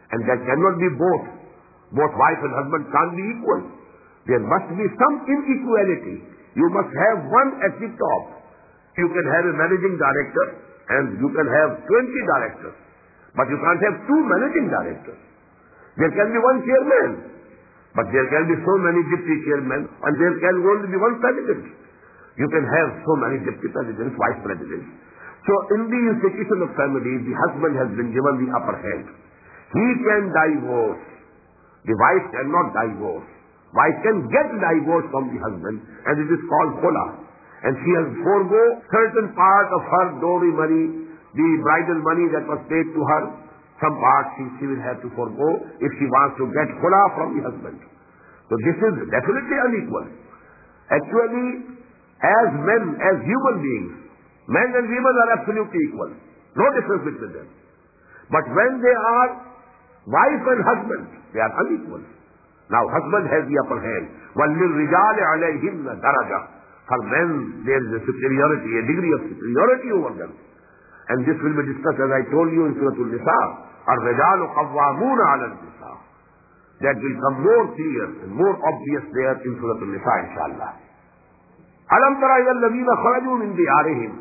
And there cannot be both. Both wife and husband can't be equal. There must be some inequality. You must have one at the top. You can have a managing director and you can have 20 directors. But you can't have two managing directors. There can be one chairman. But there can be so many deputy chairmen and there can only be one president. You can have so many deputy presidents, vice presidents. So in the institution of family, the husband has been given the upper hand. He can divorce. The wife cannot divorce. Wife can get divorce from the husband and it is called khula. And she has forego certain part of her dowry money, the bridal money that was paid to her. Some part she will have to forego if she wants to get khula from the husband. So this is definitely unequal. Actually, as men, as human beings, men and women are absolutely equal. No difference between them. But when they are wife and husband, they are unequal. Now husband has the upper hand. وَلِلْرِجَالِ عَلَيْهِنَّ دَرَجَةٌ. For men, there is a superiority, a degree of superiority over them. And this will be discussed, as I told you, in Surah Al-Nisa. الرِّجَالُ قَوَّامُونَ عَلَى النِّسَاءِ. That will come more clear and more obvious there in Surah Al-Nisa, inshallah. أَلَمْ تَرَ إِلَى الَّذِينَ خَرَجُوا مِنْ دِيَارِهِمْ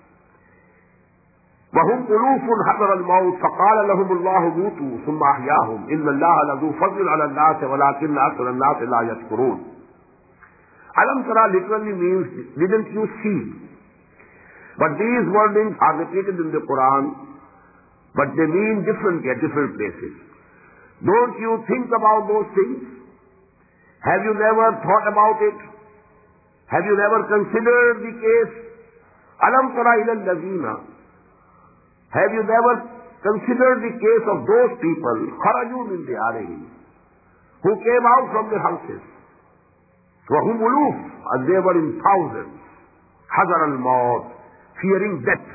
وهم ألوف حذر الموت فقال لهم الله موتوا ثم أحياهم إن الله لذو فضل على الناس ولكن أكثر الناس لا يشكرون. Alam Tara literally means, didn't you see? But these wordings are repeated in the Quran, but they mean differently at different places. Don't you think about those things? Have you never thought about it? Have you never considered the case? Alam Tara ila al-lazina. Have you never considered the case of those people, kharaju min diyarihim, who came out from their houses? وَهُمْ أُلُوفٌ, and they were in thousands. حَذَرَ الْمَوْتِ, fearing death.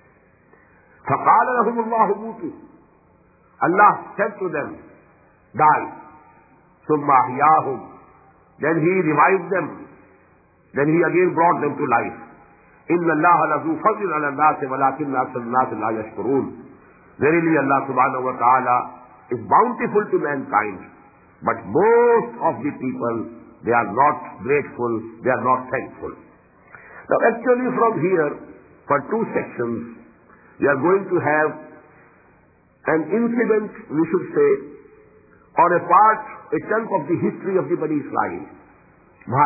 فَقَالَ لَهُمُ اللَّهُ مُوتُوا. Allah said to them, die. ثُمَّ أَحْيَاهُمْ, then He revived them. Then He again brought them to life. إِنَّ اللَّهَ لَذُو فَضْلٍ عَلَى النَّاسِ وَلَكِنَّ أَكْثَرَ النَّاسِ لَا يَشْكُرُونَ. Verily Allah subhanahu wa ta'ala is bountiful to mankind, but most of the people, they are not grateful, they are not thankful. Now actually from here, for two sections, we are going to have an incident, we should say, or a part, a chunk of the history of the Bani Israel. Why?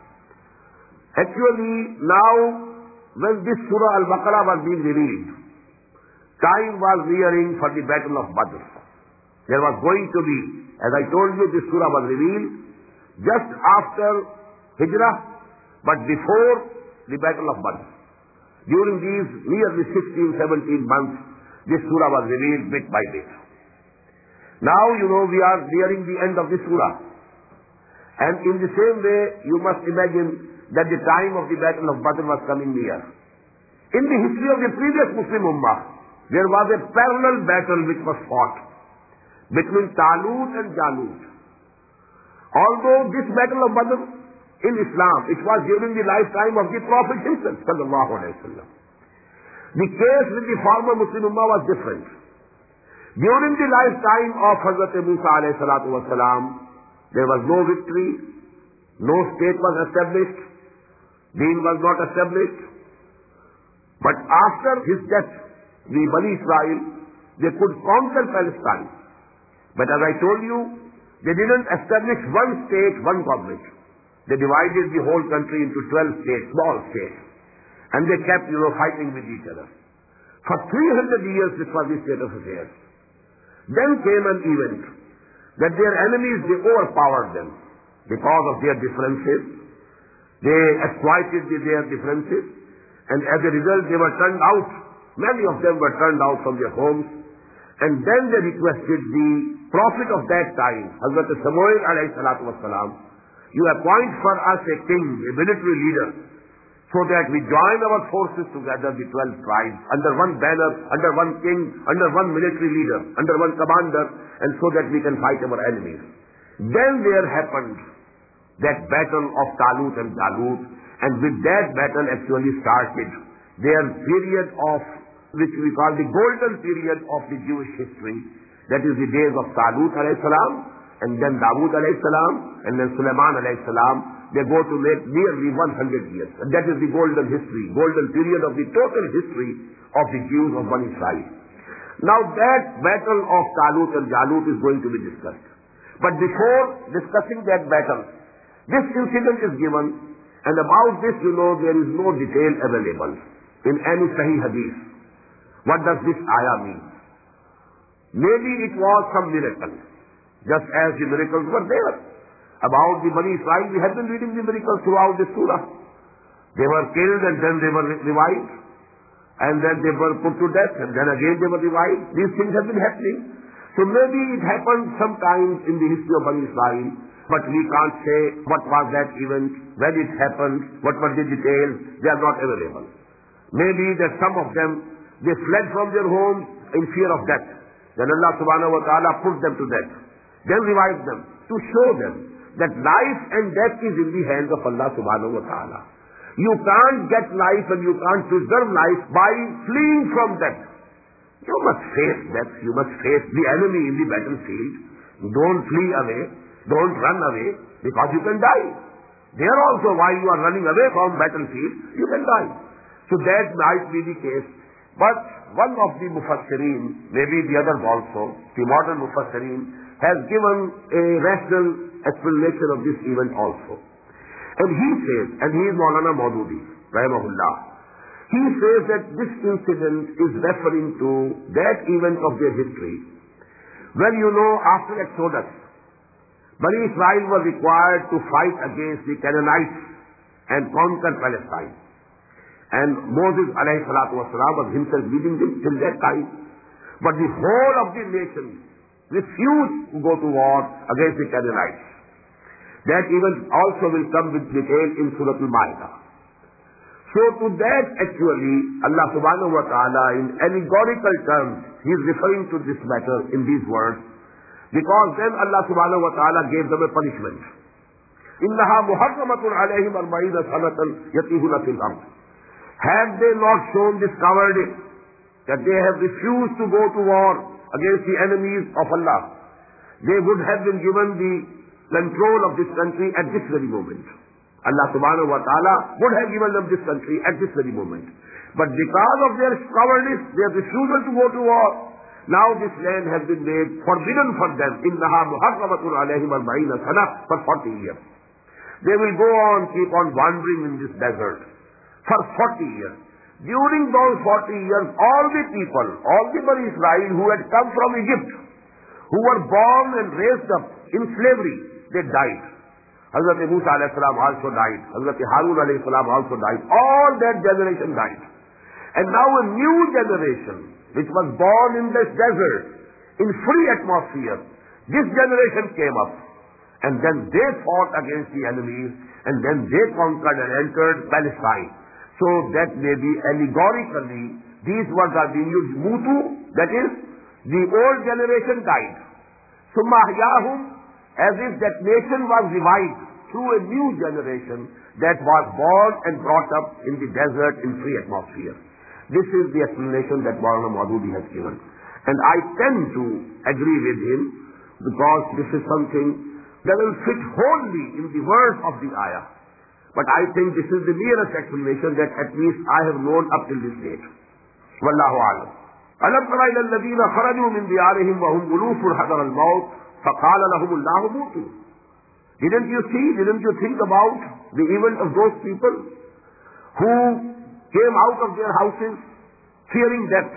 Actually now, when this Surah Al-Baqarah was being revealed, time was nearing for the battle of Badr. There was going to be, as I told you, this Surah was revealed just after Hijrah, but before the battle of Badr. During these nearly 16, 17 months, this Surah was revealed bit by bit. Now, you know, we are nearing the end of this Surah. And in the same way, you must imagine that the time of the battle of Badr was coming near. In the history of the previous Muslim Ummah, there was a parallel battle which was fought between Talut and Jalut. Although this battle of Badr in Islam, it was during the lifetime of the Prophet himself, sallallahu alaihi wasallam. The case with the former Muslim Ummah was different. During the lifetime of Hazrat Musa alayhi salatu wasalam, there was no victory, no state was established, Deen was not established. But after his death, the Bani Israel, they could conquer Palestine. But as I told you, they didn't establish one state, one government. They divided the whole country into 12 states, small states. And they kept, fighting with each other. For 300 years, this was the state of affairs. Then came an event that their enemies, they overpowered them because of their differences. They exploited their differences, and as a result they were turned out. Many of them were turned out from their homes, and then they requested the prophet of that time, Hazrat Samuel alayhi salatu wasalam, you appoint for us a king, a military leader, so that we join our forces together, the 12 tribes, under one banner, under one king, under one military leader, under one commander, and so that we can fight our enemies. Then there happened that battle of Talut and Jalut, and with that battle actually started their period of, which we call the golden period of the Jewish history, That is the days of Talut alayhi salam, and then Dawood alayhi salam, and then Sulaiman alayhi salam. They go to make nearly 100 years. And that is the golden history, golden period of the total history of the Jews of Bani Israel. Now that battle of Talut and Jalut is going to be discussed. But before discussing that battle, this incident is given, and about this, there is no detail available in any Sahih Hadith. What does this ayah mean? Maybe it was some miracle, just as the miracles were there. About the Bani Israel, we have been reading the miracles throughout this surah. They were killed and then they were revived, and then they were put to death, and then again they were revived. These things have been happening. So maybe it happened sometimes in the history of Bani Israel, but we can't say what was that event, when it happened, what were the details. They are not available. Maybe that some of them, they fled from their homes in fear of death. Then Allah subhanahu wa ta'ala put them to death. Then revived them to show them that life and death is in the hands of Allah subhanahu wa ta'ala. You can't get life and you can't preserve life by fleeing from death. You must face death. You must face the enemy in the battlefield. Don't flee away. Don't run away, because you can die. There also, while you are running away from battlefield, you can die. So that might be the case. But one of the Mufassirin, maybe the others also, the modern Mufassirin, has given a rational explanation of this event also. And he says, and he is Maulana Maududi, rahimahullah, he says that this incident is referring to that event of their history, when after Exodus, Bani Israel was required to fight against the Canaanites and conquer Palestine. And Moses alayhi salatu wasalam was himself leading them till that time. But the whole of the nation refused to go to war against the Canaanites. That event also will come with detail in Surah Al-Ma'idah. So to that actually, Allah subhanahu wa ta'ala in allegorical terms, he is referring to this matter in these words, because then Allah subhanahu wa ta'ala gave them a punishment. إِنَّهَا مُحَرَّمَةٌ عَلَيْهِمْ 40 سَنَةً يَتِيهُونَ فِي الْأَرْضِ. Have they not discovered it, that they have refused to go to war against the enemies of Allah? They would have been given the control of this country at this very moment. Allah subhanahu wa ta'ala would have given them this country at this very moment. But because of their cowardice, their refusal to go to war, now this land has been made forbidden for them. إِنَّهَا مُحَرَّمَةٌ عَلَيْهِمْ 40 سَنَةً for 40 years. They will go on, keep on wandering in this desert for 40 years. During those 40 years, all the people, all the Bani Israel who had come from Egypt, who were born and raised up in slavery, they died. Hazrat Musa alayhi salam also died. Hazrat Harun alayhi salam also died. All that generation died. And now a new generation, which was born in this desert, in free atmosphere, this generation came up. And then they fought against the enemies, and then they conquered and entered Palestine. So that may be allegorically, these words are being used. Mutu, that is, the old generation died. Summa ahyahum, as if that nation was revived through a new generation that was born and brought up in the desert in free atmosphere. This is the explanation that Maulana Maududi has given. And I tend to agree with him, because this is something that will fit wholly in the words of the ayah. But I think this is the nearest explanation that at least I have known up till this date. Wallahu a'lam. أَلَمْ تَرَ إِلَى الَّذِينَ خَرَجُوا مِنْ دِيَارِهِمْ وَهُمْ أُلُوفٌ حَذَرَ الْمَوْتِ فَقَالَ لَهُمُ اللَّهُ مُوتُوا. Didn't you think about the event of those people who came out of their houses fearing death?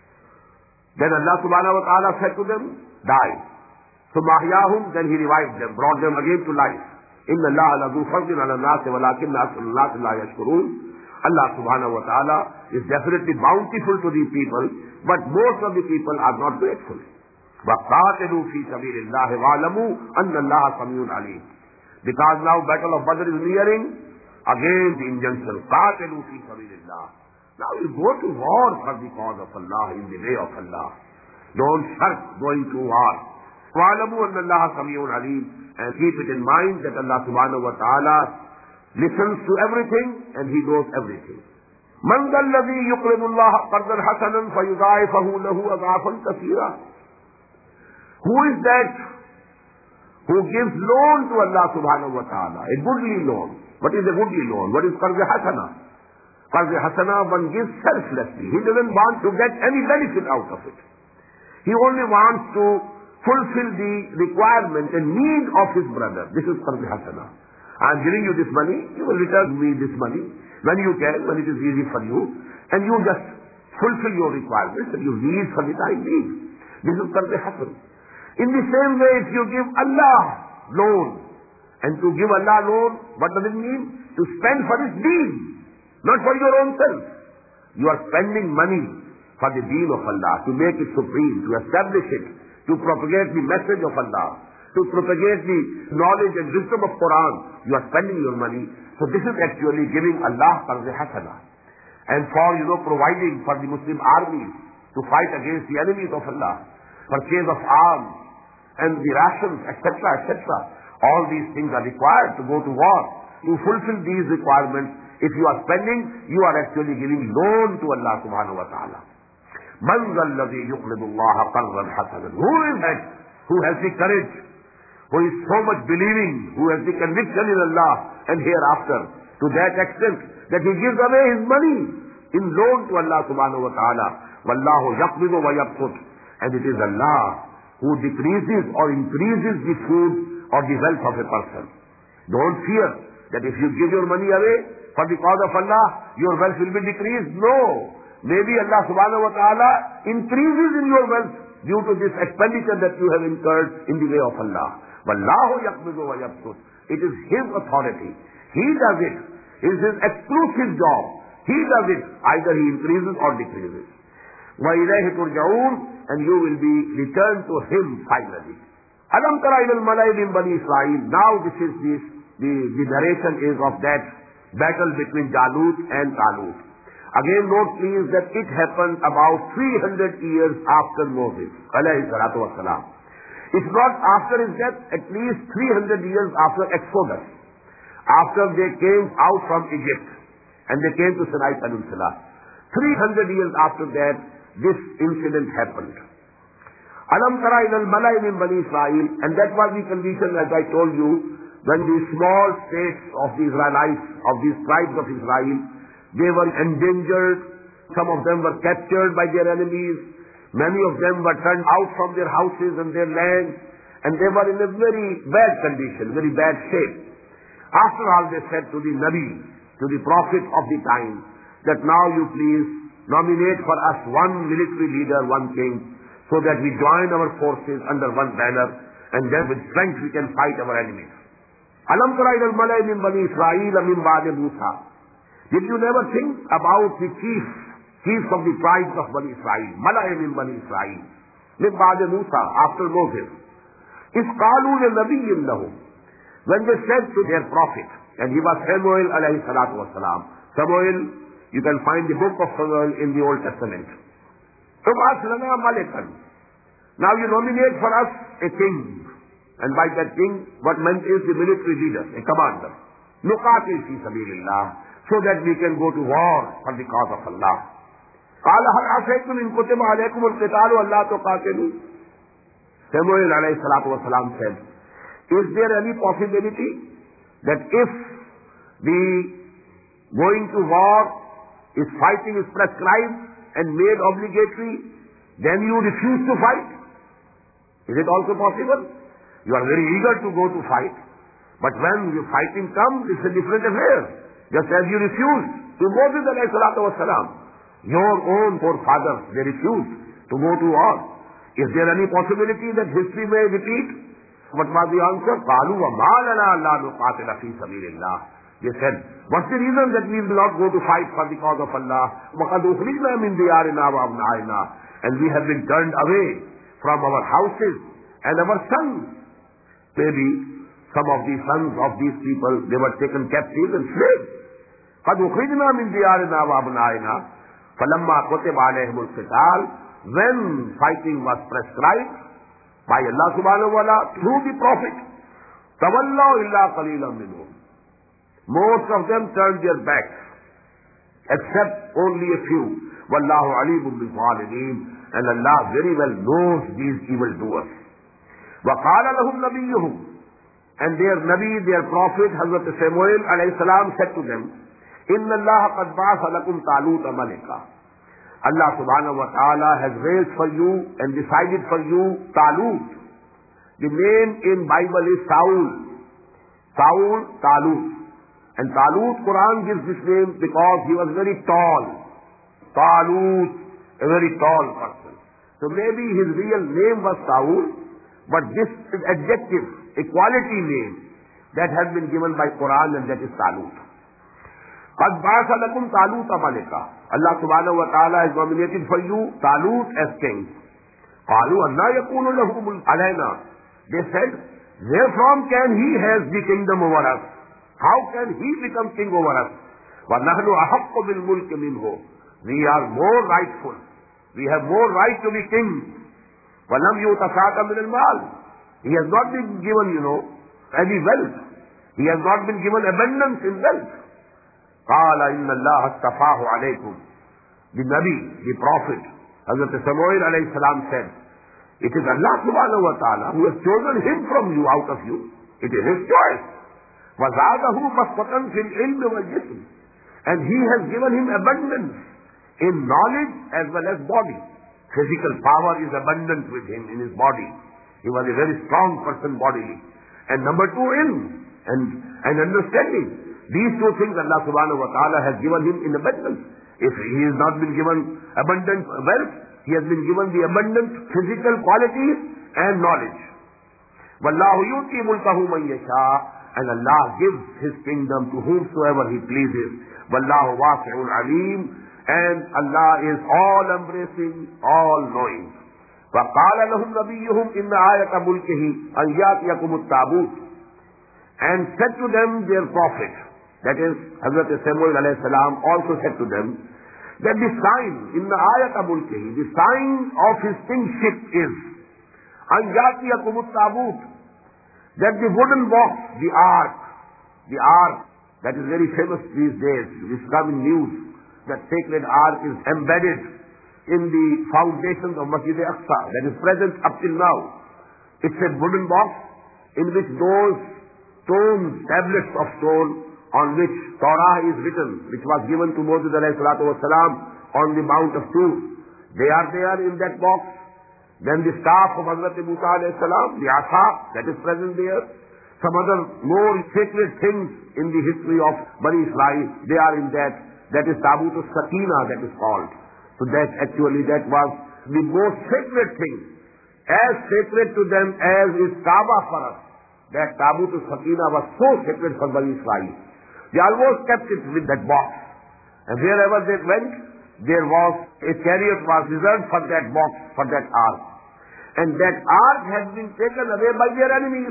Then Allah subhanahu wa ta'ala said to them, die. So mahyahum, then he revived them, brought them again to life. Inna Allah lazu fadlin ala nas walakinna aktharu an-nas la yashkurun. Allah subhanahu wa ta'ala is definitely bountiful to the people, but most of the people are not grateful. وَقَاتِلُوا فِي سَبِيلِ اللَّهِ وَاعْلَمُوا أَنَّ اللَّهَ سَمِيعٌ عَلِيمٌ. Because now Battle of Badr is nearing, again the injunction, قَاتِلُوا فِي سَبِيلِ اللَّهِ. Now you go to war for the cause of Allah, in the way of Allah. Don't shirk going to war. وَاعْلَمُوا أَنَّ اللَّهَ سَمِيعٌ عَلِيمٌ. And keep it in mind that Allah subhanahu wa ta'ala listens to everything and He knows everything. مَنْ ذَا الَّذِي يُقْرِضُ اللَّهَ قَرْضًا حَسَنًا فَيُضَاعِفَهُ لَهُ أَضْعَافًا كَثِيرًا. Who is that who gives loan to Allah subhanahu wa ta'ala? A goodly loan. What is a goodly loan? What is qarz hasana? Qarz hasana one gives selflessly. He doesn't want to get any benefit out of it. He only wants to fulfill the requirement and need of his brother. This is qarz hasana. I am giving you this money, you will return me this money when you can, when it is easy for you, and you just fulfill your requirements that you need for the time being. This is qarz hasana. In the same way, if you give Allah loan, and to give Allah loan, what does it mean? To spend for His deen, not for your own self. You are spending money for the deen of Allah, to make it supreme, to establish it, to propagate the message of Allah, to propagate the knowledge and wisdom of Quran. You are spending your money. So this is actually giving Allah qarz hasana. And for, providing for the Muslim armies to fight against the enemies of Allah, purchase of arms, and the rations, etc., etc. All these things are required to go to war. To fulfill these requirements, if you are spending, you are actually giving loan to Allah subhanahu wa ta'ala. مَنْ ذَا الَّذِي يُقْرِضُ اللَّهَ قَرْضًا حَسَنًا. Who is that who has the courage, who is so much believing, who has the conviction in Allah and hereafter, to that extent that he gives away his money in loan to Allah subhanahu wa ta'ala. وَاللَّهُ يَقْبِضُ وَيَبْسُطُ. And it is Allah who decreases or increases the food or the wealth of a person. Don't fear that if you give your money away for the cause of Allah, your wealth will be decreased. No. Maybe Allah subhanahu wa ta'ala increases in your wealth due to this expenditure that you have incurred in the way of Allah. وَاللَّهُ يَقْبِضُ وَيَبْسُطُ. It is His authority. He does it. It is His exclusive job. He does it. Either He increases or decreases. وَإِلَيْهِ تُرْجَعُونَ. And you will be returned to Him finally. أَلَمْ تَرَ إِلَى الْمَلَإِ مِنْ بَنِي إِسْرَائِيلَ. Now the narration is of that battle between Jalut and Talut. Again note please that it happened about 300 years after Moses alayhi salatu wasalam. It's not after his death, at least 300 years after Exodus. After they came out from Egypt and they came to Sinai Peninsula. 300 years after that, this incident happened. Alam tara ila al-mala'i min bani Israel, and that was the condition, as I told you, when the small states of the Israelites, of these tribes of Israel, they were endangered. Some of them were captured by their enemies. Many of them were turned out from their houses and their lands, and they were in a very bad condition, very bad shape. After all, they said to the Nabi, to the prophet of the time, that now you please nominate for us one military leader, one king, so that we join our forces under one banner, and then with strength we can fight our enemies. Alam tara ila al-mala'i min bani Israel min ba'di Musa. Did you never think about the chiefs of the tribes of Bani Israel, mala'i min bani Israel, min ba'di Musa, after Moses? Is qalu li nabiyyin lahum. When they said to their prophet, and he was Samuel alayhi salatu wasalam. Samuel, you can find the book of Samuel in the Old Testament. Ub'ath lana malikan. Now you nominate for us a king. And by that king, what meant is the military leader, a commander. Nuqatil fi sabilillah, so that we can go to war for the cause of Allah. قال هل عسيتم إن كتب عليكم القتال ألا تقاتلوا. Samuel alayhi salatu wasalam said, is there any possibility that if the going to war is fighting is prescribed and made obligatory, then you refuse to fight? Is it also possible? You are very eager to go to fight, but when your fighting comes, it's a different affair. Just as you refused to Moses alayhi salatu wasalam, your own forefathers, they refused to go to war. Is there any possibility that history may repeat? What was the answer? قَالُوا وَمَا لَنَا لَا نُقَاتِلَ فِي سَبِيلِ اللَّهِ. They said, what's the reason that we will not go to fight for the cause of Allah? وَقَدْ أُخْرِجْنَا مِنْ دِيَارِنَا وَأَبْنَائِنَا. And we have been turned away from our houses and our sons. Maybe some of the sons of these people, they were taken captive and slaves. قَدْ أُخْرِجْنَا مِنْ دِيَارِنَا وَأَبْنَائِنَا فَلَمَّا كُتِبَ عَلَيْهِمُ الْقِتَالُ. When fighting was prescribed by Allah subhanahu wa ta'ala through the Prophet, تَوَلَّوْا إِلَّا قَلِيلًا مِنْهُمْ. Most of them turned their backs, except only a few. وَاللَّهُ عَلِيمٌ بِالظَّالِمِينَ. And Allah very well knows these evildoers. وَقَالَ لَهُمْ نَبِيُّهُمْ, and their Nabi, their Prophet, Hazrat Samuel alayhi salam said to them, إِنَّ اللَّهَ قَدْ بَعَثَ لَكُمْ طَالُوتَ مَلِكًا. Allah subhanahu wa ta'ala has raised for you and decided for you Talut. The name in Bible is Saul. Saul, Talut. And Talut, Quran gives this name because he was very tall. Talut, a very tall person. So maybe his real name was Saul, but this is adjective, a quality name that has been given by Quran, and that is Talut. قَدْ بَعَثَ لَكُمْ طَالُوتَ مَلِكًا. Allah subhanahu wa ta'ala has nominated for you Talut as king. قَالُوا أَنَّا يَكُونُ لَهُ مُلْكٌ عَلَيْنَا. They said, wherefrom can he have the kingdom over us? How can he become king over us? وَنَحْنُ أَحَقُّ بِالْمُلْكِ مِنْهُ. We are more rightful. We have more right to be king. وَلَمْ يُؤْتَ سَعَةً مِنَ الْمَالِ. He has not been given, any wealth. He has not been given abundance in wealth. قَالَ إِنَّ اللَّهَ اصْطَفَاهُ عَلَيْكُمْ. The Nabi, the Prophet, Hazrat Samuel alayhi salam said, it is Allah subhanahu wa ta'ala who has chosen him from you, out of you. It is his choice. وَزَادَهُ بَسْطَةً فِي الْعِلْمِ وَالْجِسْمِ. And he has given him abundance in knowledge as well as body. Physical power is abundant with him in his body. He was a very strong person bodily. And number two, ilm and understanding. These two things Allah subhanahu wa ta'ala has given him in abundance. If he has not been given abundant wealth, he has been given the abundant physical qualities and knowledge. وَاللَّهُ يُؤْتِي مُلْكَهُ مَنْ يَشَاءُ. And Allah gives his kingdom to whomsoever he pleases. وَاللَّهُ وَاسِعٌ عَلِيمٌ. And Allah is all-embracing, all-knowing. وَقَالَ لَهُمْ نَبِيُّهُمْ إِنَّ آيَةَ مُلْكِهِ أَنْ يَأْتِيَكُمُ التَّابُوتُ. And said to them their prophet, that is Hazrat Samuel alayhi salam, also said to them that the sign in the ayat mulkihi, the sign of his kingship is an yatiyakum at-tabut, that the wooden box, the ark that is very famous these days, this coming news, that sacred ark is embedded in the foundations of Masjid Aqsa, that is present up till now. It's a wooden box in which those tablets of stone on which Torah is written, which was given to Moses alayhi salatu wasalam on the Mount of Tur. They are there in that box. Then the staff of Hazrat Musa alayhi salam, the asa, that is present there. Some other more sacred things in the history of Bani Israel, they are in that. That is Tabut al-Sakina, that is called. So that was the most sacred thing. As sacred to them as is Kaaba for us. That Tabut al-Sakina was so sacred for Bani Israel. They almost kept it with that box. And wherever they went, there was a chariot was reserved for that box, for that ark. And that ark had been taken away by their enemies.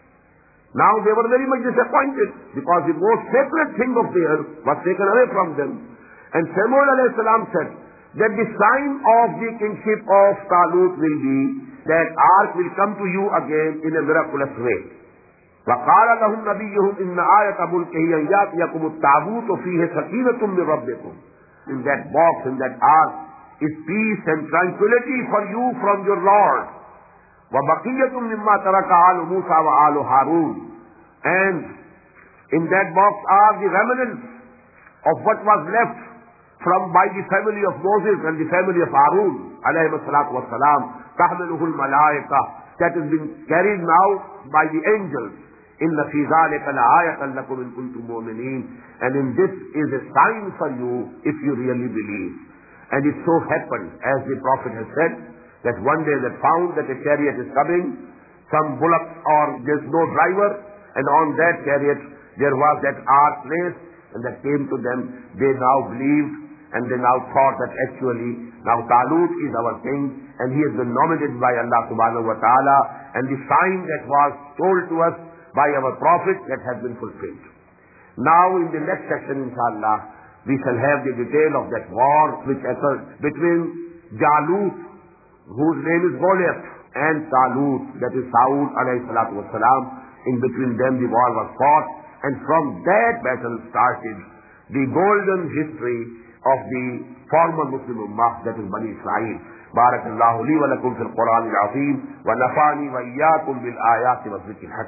Now they were very much disappointed because the most sacred thing of theirs was taken away from them. And Samuel alayhi salam said that the sign of the kingship of Talut will be that ark will come to you again in a miraculous way. وَقَالَ لَهُمْ نَبِيُّهُمْ إِنَّ آيَةَ مُلْكِهِ أَنْ يَأْتِيَكُمُ التَّابُوتُ فِيهِ سَكِينَةٌ مِّن رَبِّكُمْ. In that box, in that ark, is peace and tranquility for you from your Lord. وَبَقِيَّةٌ مِّمَّا تَرَكَ آلُ مُوسَى وَآلُ هَارُونَ. And in that box are the remnants of what was left by the family of Moses and the family of Harun alayhi salatu wassalam. تَحْمِلُهُ الْمَلَائِكَةُ. That has been carried now by the angels. إِنَّ فِي ذَلِكَ لَآيَةً لَكُمْ إِن كُنتُم مُؤْمِنِينَ. And in this is a sign for you if you really believe. And it so happened, as the Prophet has said, that one day they found that a chariot is coming, some bullocks or there's no driver, and on that chariot there was that ark placed, and that came to them. They now believed, and they now thought that actually now Talut is our king, and he has been nominated by Allah subhanahu wa ta'ala, and the sign that was told to us by our Prophet that has been fulfilled. Now in the next section, inshallah, we shall have the detail of that war which occurred between Jalut, whose name is Goliath, and Talut, that is Saul alayhi salatu wassalam. In between them the war was fought, and from that battle started the golden history of the former Muslim Ummah, that is Bani Israel. بارك الله لي ولكم في القرآن العظيم ونفعني وإياكم بالآيات والذكر الحكيم.